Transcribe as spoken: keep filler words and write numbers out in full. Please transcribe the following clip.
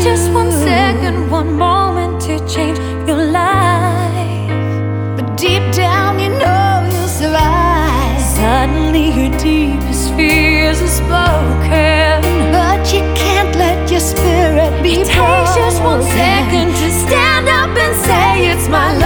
takes just one second, one moment to change your life. But deep down you know you'll survive. Suddenly your deepest fears are spoken, but you can't let your spirit be it broken. takes just one second to stand up and say it's my life.